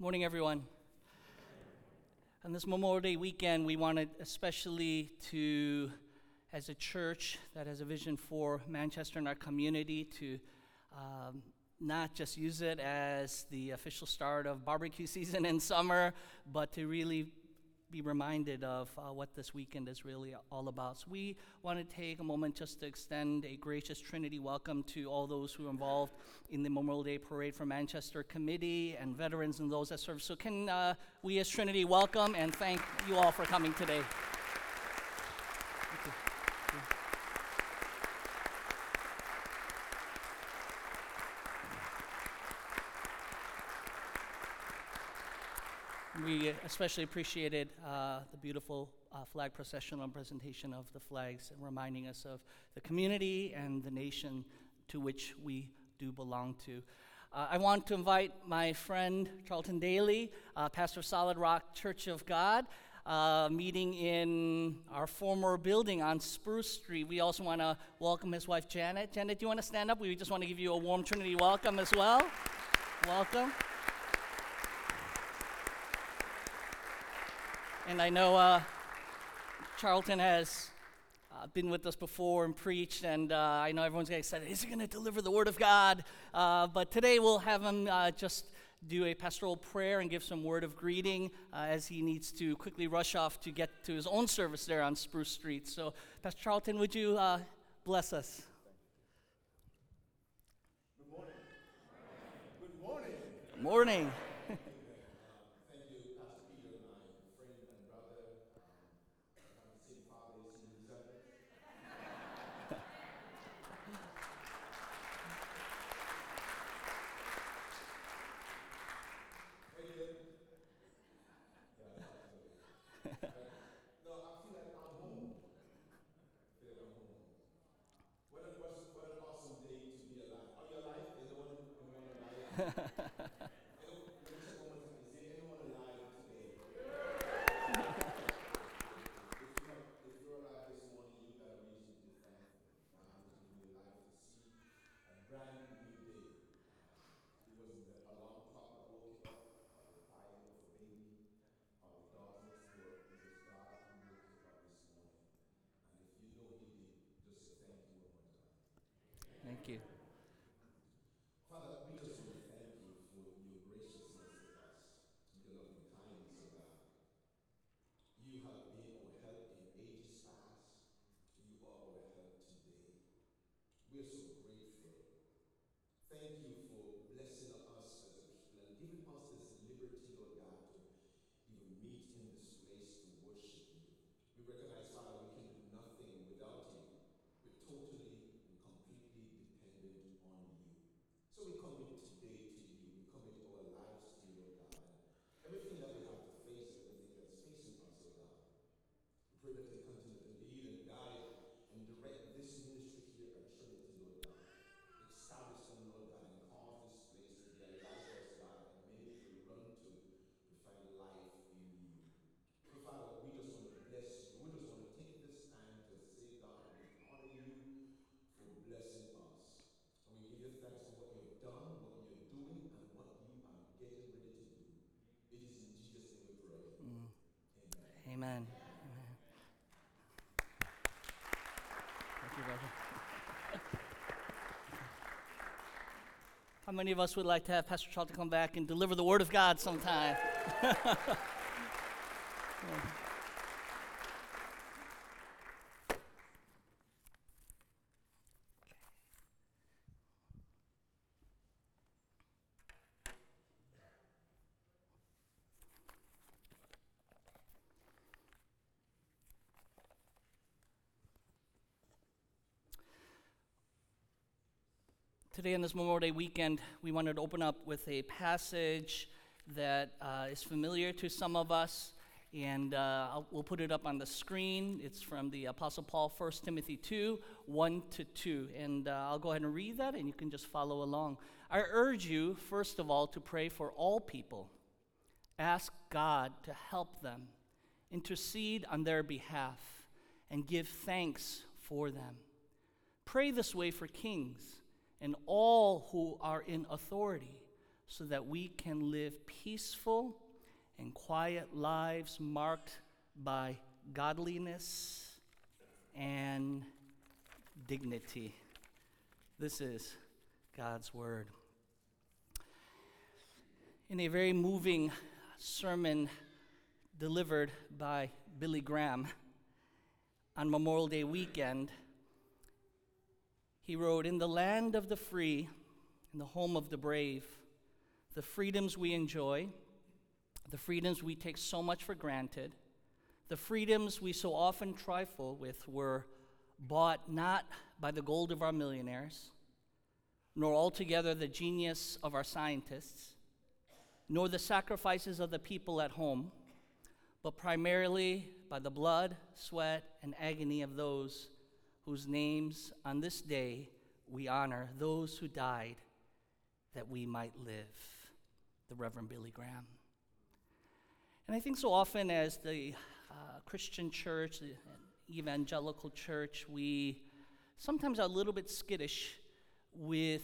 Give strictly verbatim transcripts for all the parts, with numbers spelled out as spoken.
Morning, everyone. On this Memorial Day weekend, we wanted especially to, as a church that has a vision for Manchester and our community, to um, not just use it as the official start of barbecue season in summer, but to really be reminded of uh, what this weekend is really all about. So we want to take a moment just to extend a gracious Trinity welcome to all those who are involved in the Memorial Day Parade for Manchester Committee and veterans and those that serve. So can uh, we as Trinity welcome and thank you all for coming today. Thank you. Thank you. We especially appreciated uh, the beautiful uh, flag processional presentation of the flags, and reminding us of the community and the nation to which we do belong to. Uh, I want to invite my friend Charlton Daly, uh, pastor of Solid Rock Church of God, uh, meeting in our former building on Spruce Street. We also want to welcome his wife Janet. Janet, do you want to stand up? We just want to give you a warm Trinity welcome as well. Welcome. And I know uh, Charlton has uh, been with us before and preached, and uh, I know everyone's getting excited. Is he going to deliver the Word of God? Uh, but today we'll have him uh, just do a pastoral prayer and give some word of greeting uh, as he needs to quickly rush off to get to his own service there on Spruce Street. So, Pastor Charlton, would you uh, bless us? Good morning. Good morning. Good morning. Thank you. Father, we just want to thank you for your graciousness with us, your loving kindness, O God. You have been our help in ages past. You are our help today. We are so grateful. Thank you for blessing us as a people and giving us this liberty, Lord God, to even meet in this place to worship you. We recognize, Father, we can do nothing without you. We're totally and completely dependent on you. So we commit today to you. We commit our lives to you, Lord God. And everything that we have to face, everything that's facing us, oh God. We pray that you continue to lead and guide and direct this ministry here at Trinity, Lord God. Establish them, Lord God, and cause this place to be a lighthouse, God, that many will run to to find life in you. So, Father, we just want to bless you. We just want to take this time to say, God, we honor you for blessing us. And we give you thanks for what you've done, what you're doing, and what you are getting ready to do. It is in Jesus' name we pray. Mm. Amen. Amen. Amen. Thank you, brother. How many of us would like to have Pastor Charlton come back and deliver the Word of God sometime? Today, on this Memorial Day weekend, we wanted to open up with a passage that uh, is familiar to some of us, and uh, I'll, we'll put it up on the screen. It's from the Apostle Paul, First Timothy two, one to two, and uh, I'll go ahead and read that, and you can just follow along. I urge you, first of all, to pray for all people. Ask God to help them, intercede on their behalf, and give thanks for them. Pray this way for kings and all who are in authority, so that we can live peaceful and quiet lives marked by godliness and dignity. This is God's word. In a very moving sermon delivered by Billy Graham on Memorial Day weekend, he wrote, "In the land of the free, in the home of the brave, the freedoms we enjoy, the freedoms we take so much for granted, the freedoms we so often trifle with were bought not by the gold of our millionaires, nor altogether the genius of our scientists, nor the sacrifices of the people at home, but primarily by the blood, sweat, and agony of those whose names on this day we honor, those who died that we might live." The Reverend Billy Graham. And I think so often as the uh, Christian church, the evangelical church, we sometimes are a little bit skittish with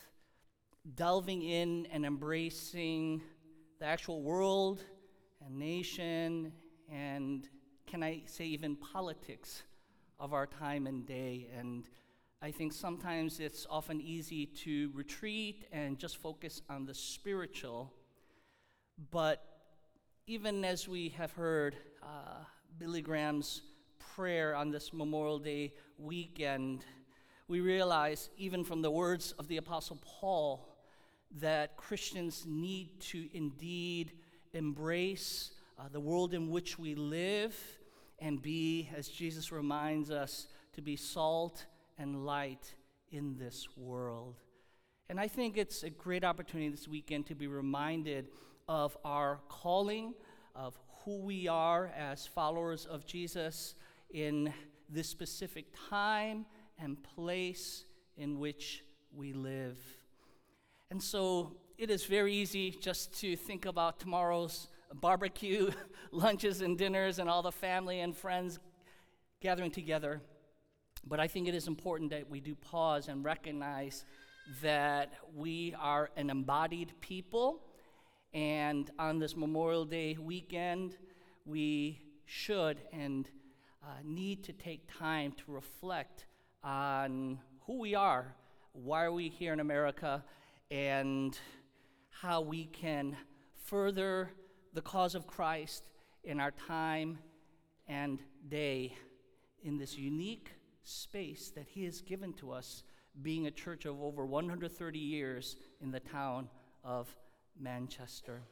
delving in and embracing the actual world and nation and, can I say, even politics of our time and day. And I think sometimes it's often easy to retreat and just focus on the spiritual. But even as we have heard uh, Billy Graham's prayer on this Memorial Day weekend, we realize, even from the words of the Apostle Paul, that Christians need to indeed embrace uh, the world in which we live and be, as Jesus reminds us, to be salt and light in this world. And I think it's a great opportunity this weekend to be reminded of our calling, of who we are as followers of Jesus in this specific time and place in which we live. And so it is very easy just to think about tomorrow's barbecue, lunches and dinners, and all the family and friends gathering together. But I think it is important that we do pause and recognize that we are an embodied people, and on this Memorial Day weekend, we should and uh, need to take time to reflect on who we are, why are we here in America, and how we can further the cause of Christ in our time and day in this unique space that He has given to us, being a church of over one hundred thirty years in the town of Manchester.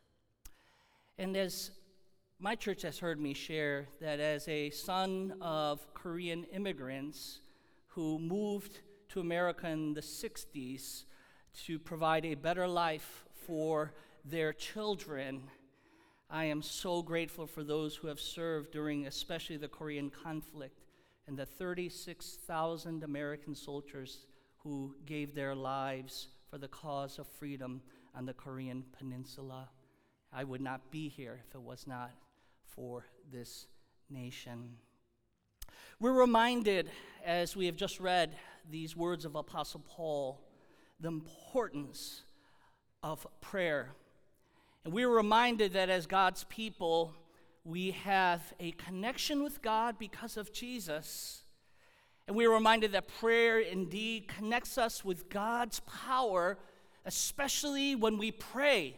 And as my church has heard me share, that as a son of Korean immigrants who moved to America in the sixties to provide a better life for their children, I am so grateful for those who have served during especially the Korean conflict and the thirty-six thousand American soldiers who gave their lives for the cause of freedom on the Korean Peninsula. I would not be here if it was not for this nation. We're reminded, as we have just read these words of Apostle Paul, the importance of prayer. And we're reminded that as God's people, we have a connection with God because of Jesus. And we're reminded that prayer indeed connects us with God's power, especially when we pray.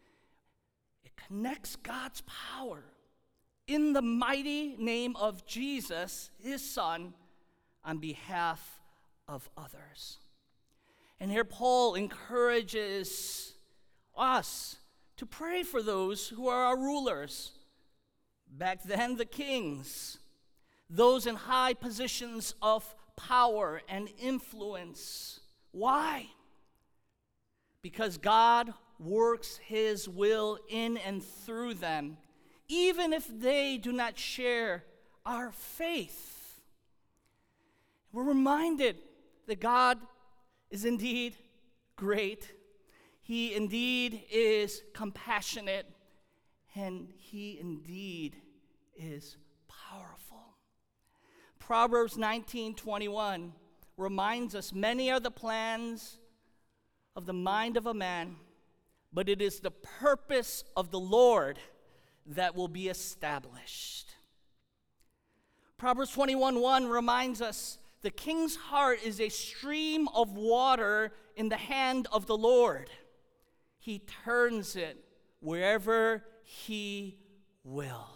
It connects God's power in the mighty name of Jesus, His Son, on behalf of others. And here Paul encourages us to pray for those who are our rulers. Back then, the kings, those in high positions of power and influence. Why? Because God works His will in and through them, even if they do not share our faith. We're reminded that God is indeed great. He indeed is compassionate, and He indeed is powerful. Proverbs nineteen twenty-one reminds us, many are the plans of the mind of a man, but it is the purpose of the Lord that will be established. Proverbs twenty-one one reminds us, the king's heart is a stream of water in the hand of the Lord. He turns it wherever he will.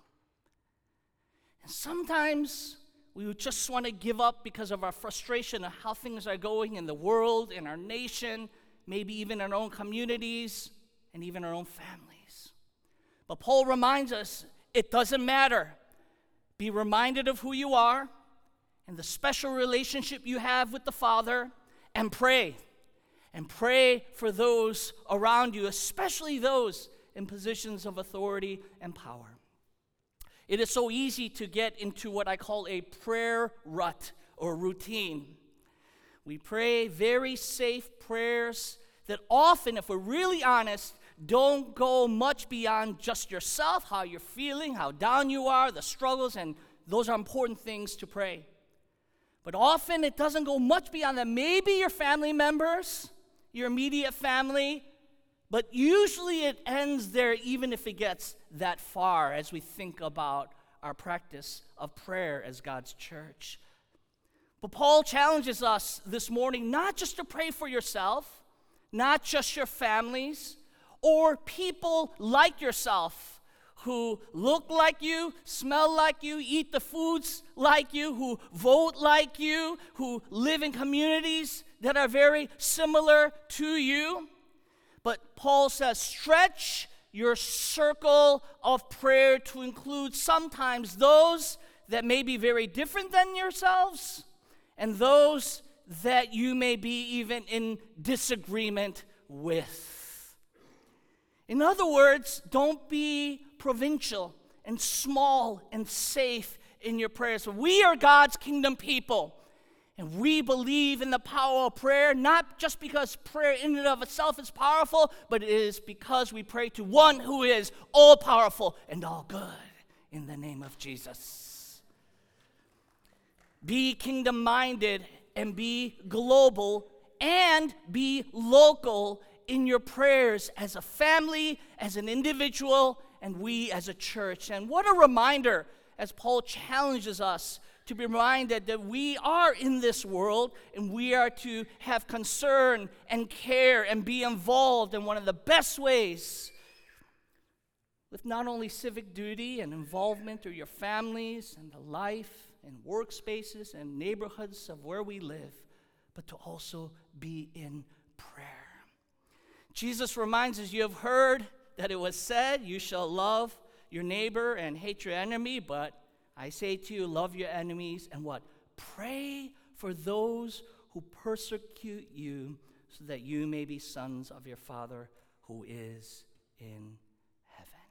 And sometimes we would just want to give up because of our frustration of how things are going in the world, in our nation, maybe even in our own communities, and even our own families. But Paul reminds us, it doesn't matter. Be reminded of who you are and the special relationship you have with the Father, and pray. And pray for those around you, especially those in positions of authority and power. It is so easy to get into what I call a prayer rut or routine. We pray very safe prayers that often, if we're really honest, don't go much beyond just yourself, how you're feeling, how down you are, the struggles, and those are important things to pray. But often it doesn't go much beyond that. Maybe your family members, your immediate family, but usually it ends there even if it gets that far as we think about our practice of prayer as God's church. But Paul challenges us this morning not just to pray for yourself, not just your families, or people like yourself who look like you, smell like you, eat the foods like you, who vote like you, who live in communities that are very similar to you. But Paul says, stretch your circle of prayer to include sometimes those that may be very different than yourselves and those that you may be even in disagreement with. In other words, don't be provincial and small and safe in your prayers. We are God's kingdom people. And we believe in the power of prayer, not just because prayer in and of itself is powerful, but it is because we pray to one who is all-powerful and all good, in the name of Jesus. Be kingdom-minded and be global and be local in your prayers as a family, as an individual, and we as a church. And what a reminder as Paul challenges us to be reminded that we are in this world and we are to have concern and care and be involved in one of the best ways with not only civic duty and involvement through your families and the life and workspaces and neighborhoods of where we live, but to also be in prayer. Jesus reminds us, you have heard that it was said, you shall love your neighbor and hate your enemy, but I say to you, love your enemies and what? Pray for those who persecute you so that you may be sons of your Father who is in heaven.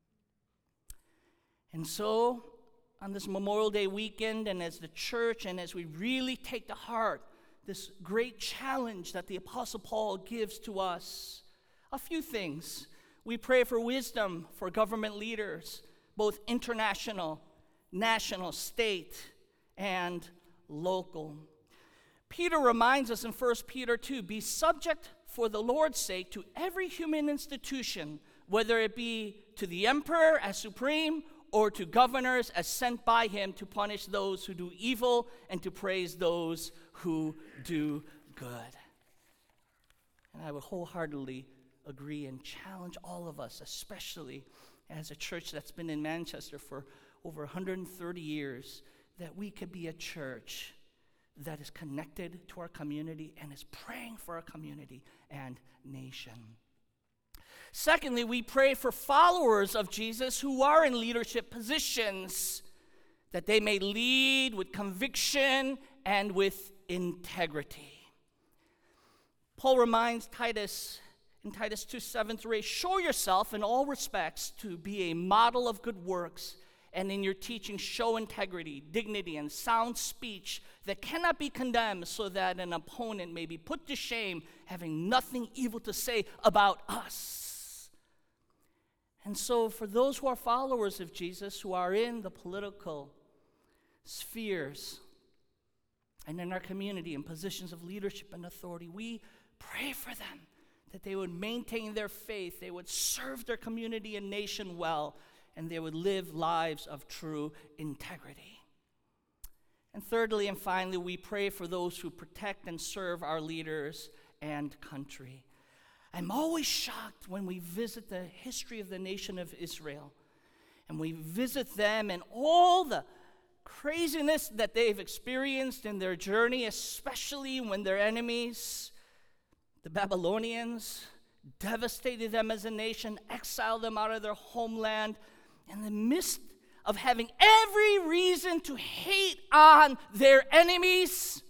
And so, on this Memorial Day weekend, and as the church, and as we really take to heart this great challenge that the Apostle Paul gives to us, a few things. We pray for wisdom for government leaders, both international, national, state, and local. Peter reminds us in First Peter two, be subject for the Lord's sake to every human institution, whether it be to the emperor as supreme or to governors as sent by him to punish those who do evil and to praise those who do good. And I would wholeheartedly agree and challenge all of us, especially as a church that's been in Manchester for over one hundred thirty years, that we could be a church that is connected to our community and is praying for our community and nation. Secondly, we pray for followers of Jesus who are in leadership positions, that they may lead with conviction and with integrity. Paul reminds Titus in Titus two, seven through eight, show yourself in all respects to be a model of good works, and in your teaching show integrity, dignity, and sound speech that cannot be condemned, so that an opponent may be put to shame, having nothing evil to say about us. And so for those who are followers of Jesus, who are in the political spheres and in our community in positions of leadership and authority, we pray for them that they would maintain their faith, they would serve their community and nation well, and they would live lives of true integrity. And thirdly and finally, we pray for those who protect and serve our leaders and country. I'm always shocked when we visit the history of the nation of Israel, and we visit them and all the craziness that they've experienced in their journey, especially when their enemies, the Babylonians, devastated them as a nation, exiled them out of their homeland, in the midst of having every reason to hate on their enemies.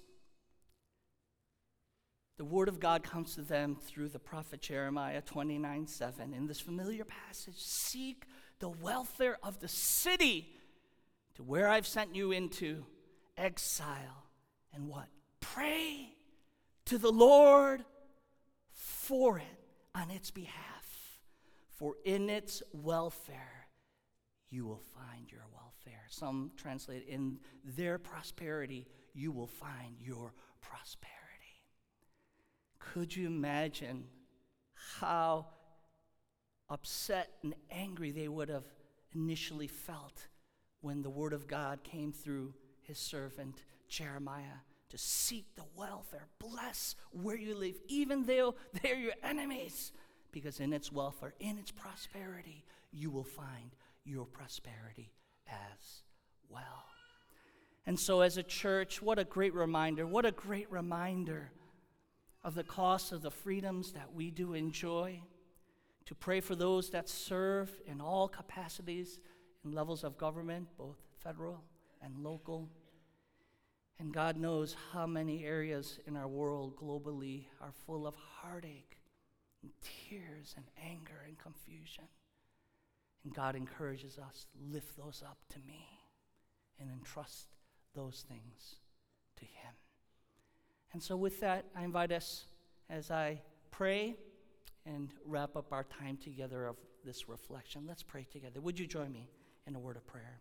The word of God comes to them through the prophet Jeremiah twenty-nine seven. In this familiar passage, seek the welfare of the city to where I've sent you into exile. And what? Pray to the Lord for it on its behalf. For in its welfare you will find your welfare. Some translate, in their prosperity you will find your prosperity. Could you imagine how upset and angry they would have initially felt when the word of God came through his servant Jeremiah to seek the welfare, bless where you live, even though they're your enemies, because in its welfare, in its prosperity, you will find your prosperity as well. And so as a church, what a great reminder, what a great reminder of the cost of the freedoms that we do enjoy, to pray for those that serve in all capacities and levels of government, both federal and local. And God knows how many areas in our world globally are full of heartache and tears and anger and confusion. And God encourages us, lift those up to me and entrust those things to him. And so with that, I invite us as I pray and wrap up our time together of this reflection. Let's pray together. Would you join me in a word of prayer?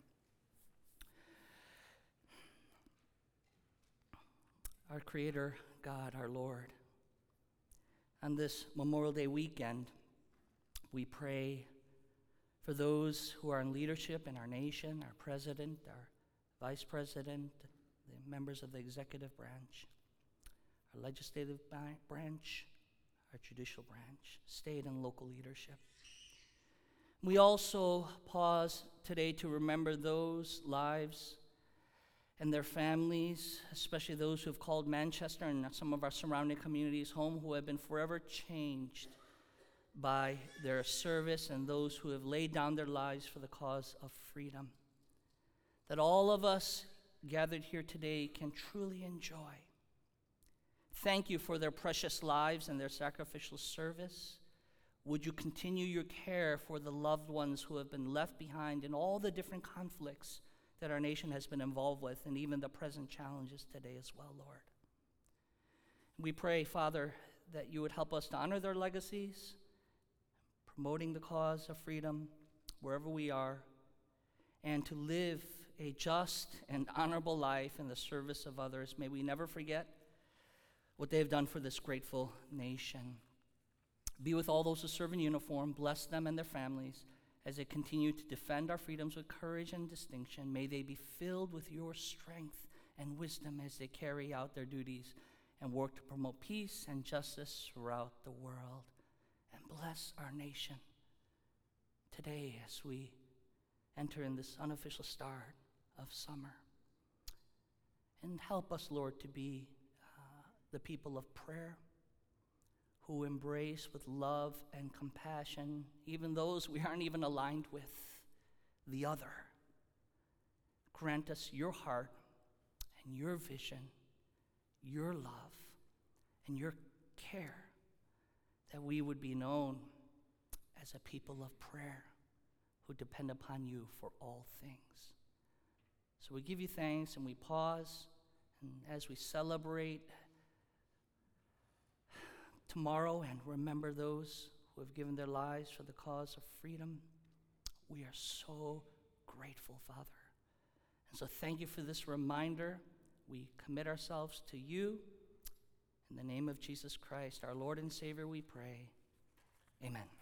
Our Creator, God, our Lord, on this Memorial Day weekend, we pray for those who are in leadership in our nation, our president, our vice president, the members of the executive branch, our legislative branch, our judicial branch, state and local leadership. We also pause today to remember those lives and their families, especially those who have called Manchester and some of our surrounding communities home, who have been forever changed by their service, and those who have laid down their lives for the cause of freedom. That all of us gathered here today can truly enjoy. Thank you for their precious lives and their sacrificial service. Would you continue your care for the loved ones who have been left behind in all the different conflicts that our nation has been involved with, and even the present challenges today as well, Lord. We pray, Father, that you would help us to honor their legacies, promoting the cause of freedom wherever we are, and to live a just and honorable life in the service of others. May we never forget what they've done for this grateful nation. Be with all those who serve in uniform. Bless them and their families as they continue to defend our freedoms with courage and distinction. May they be filled with your strength and wisdom as they carry out their duties and work to promote peace and justice throughout the world. And bless our nation today as we enter in this unofficial start of summer. And help us, Lord, to be uh, the people of prayer, who embrace with love and compassion even those we aren't even aligned with, the other. Grant us your heart and your vision, your love, and your care, that we would be known as a people of prayer who depend upon you for all things. So we give you thanks and we pause, and as we celebrate tomorrow and remember those who have given their lives for the cause of freedom, we are so grateful, Father. And so thank you for this reminder. We commit ourselves to you In the name of Jesus Christ, our Lord and Savior, we pray. Amen.